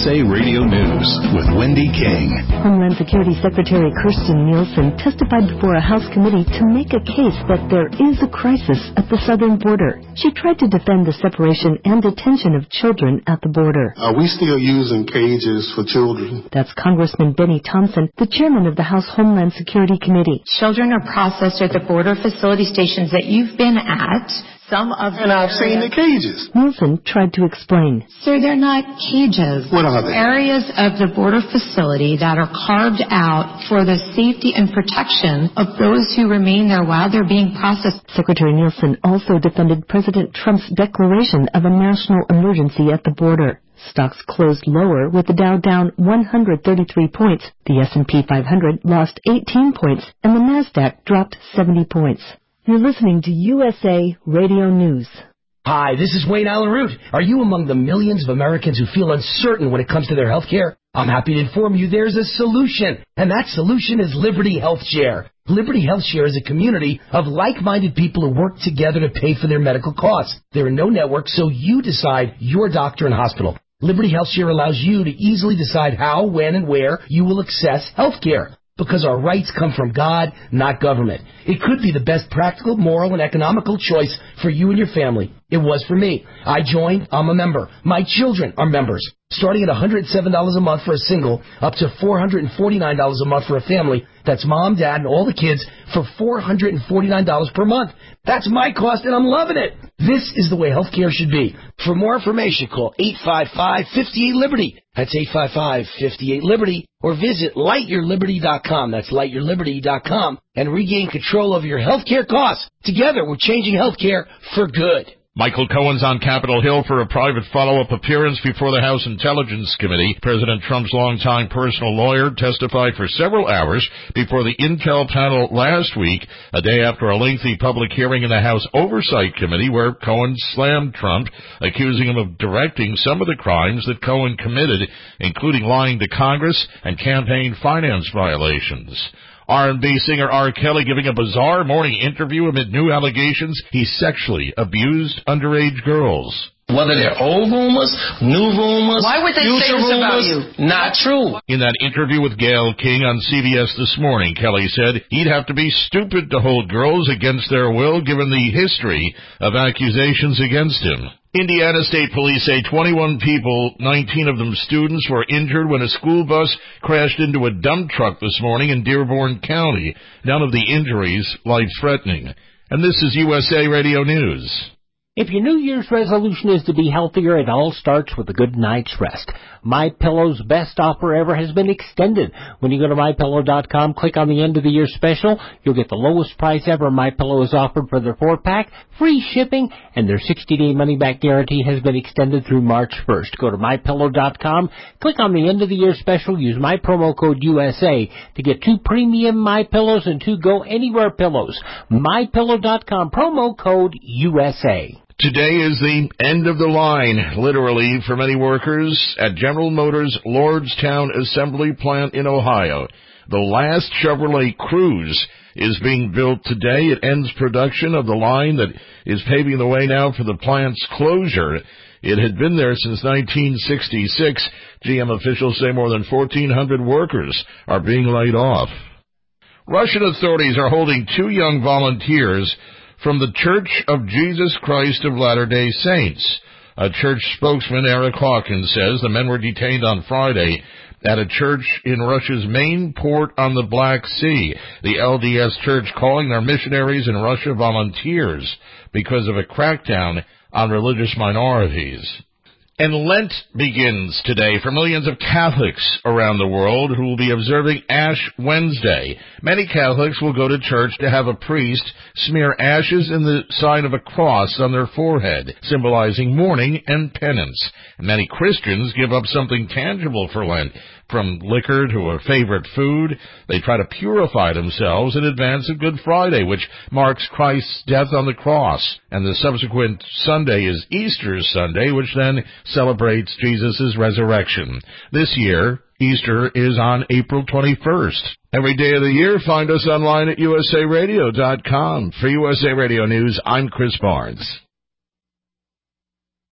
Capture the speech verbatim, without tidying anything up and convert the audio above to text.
S A Radio News with Wendy King. Homeland Security Secretary Kirstjen Nielsen testified before a House committee to make a case that there is a crisis at the southern border. She tried to defend the separation and detention of children at the border. Are we still using cages for children? That's Congressman Benny Thompson, the chairman of the House Homeland Security Committee. Children are processed at the border facility stations that you've been at. Some of and I've seen the cages. Nielsen tried to explain. Sir, they're not cages. What are they? Areas of the border facility that are carved out for the safety and protection of those who remain there while they're being processed. Secretary Nielsen also defended President Trump's declaration of a national emergency at the border. Stocks closed lower, with the Dow down one hundred thirty-three points. The S and P five hundred lost eighteen points, and the Nasdaq dropped seventy points. You're listening to U S A Radio News. Hi, this is Wayne Allen Root. Are you among the millions of Americans who feel uncertain when it comes to their health care? I'm happy to inform you there's a solution, and that solution is Liberty Health Share. Liberty Health Share is a community of like-minded people who work together to pay for their medical costs. There are no networks, so you decide your doctor and hospital. Liberty Health Share allows you to easily decide how, when, and where you will access health care. Because our rights come from God, not government. It could be the best practical, moral, and economical choice for you and your family. It was for me. I joined. I'm a member. My children are members. Starting at one hundred seven dollars a month for a single, up to four hundred forty-nine dollars a month for a family. That's mom, dad, and all the kids for four hundred forty-nine dollars per month. That's my cost, and I'm loving it. This is the way healthcare should be. For more information, call eight five five, five eight, Liberty. That's eight five five, five eight, Liberty. Or visit light your liberty dot com. That's light your liberty dot com. And regain control of your healthcare costs. Together, we're changing healthcare for good. Michael Cohen's on Capitol Hill for a private follow-up appearance before the House Intelligence Committee. President Trump's longtime personal lawyer testified for several hours before the Intel panel last week, a day after a lengthy public hearing in the House Oversight Committee where Cohen slammed Trump, accusing him of directing some of the crimes that Cohen committed, including lying to Congress and campaign finance violations. R and B singer R. Kelly giving a bizarre morning interview amid new allegations he sexually abused underage girls. Whether they're old rumors, new rumors, why would they say this about you? Not true. In that interview with Gayle King on C B S This Morning, Kelly said he'd have to be stupid to hold girls against their will given the history of accusations against him. Indiana State Police say twenty-one people, nineteen of them students, were injured when a school bus crashed into a dump truck this morning in Dearborn County. None of the injuries life-threatening. And this is U S A Radio News. If your New Year's resolution is to be healthier, it all starts with a good night's rest. MyPillow's best offer ever has been extended. When you go to my pillow dot com, click on the end of the year special, you'll get the lowest price ever MyPillow has offered for their four-pack, free shipping, and their sixty-day money-back guarantee has been extended through March first. Go to my pillow dot com, click on the end of the year special, use my promo code U S A to get two premium MyPillows and two Go Anywhere pillows. my pillow dot com, promo code U S A. Today is the end of the line, literally, for many workers at General Motors' Lordstown Assembly Plant in Ohio. The last Chevrolet Cruze is being built today. It ends production of the line that is paving the way now for the plant's closure. It had been there since nineteen sixty-six. G M officials say more than fourteen hundred workers are being laid off. Russian authorities are holding two young volunteers from the Church of Jesus Christ of Latter-day Saints. A church spokesman, Eric Hawkins, says the men were detained on Friday at a church in Russia's main port on the Black Sea. The L D S Church calling their missionaries in Russia volunteers because of a crackdown on religious minorities. And Lent begins today for millions of Catholics around the world who will be observing Ash Wednesday. Many Catholics will go to church to have a priest smear ashes in the sign of a cross on their forehead, symbolizing mourning and penance. Many Christians give up something tangible for Lent. From liquor to a favorite food, they try to purify themselves in advance of Good Friday, which marks Christ's death on the cross. And the subsequent Sunday is Easter Sunday, which then celebrates Jesus' resurrection. This year, Easter is on April twenty-first. Every day of the year, find us online at U S A radio dot com. For U S A Radio News, I'm Chris Barnes.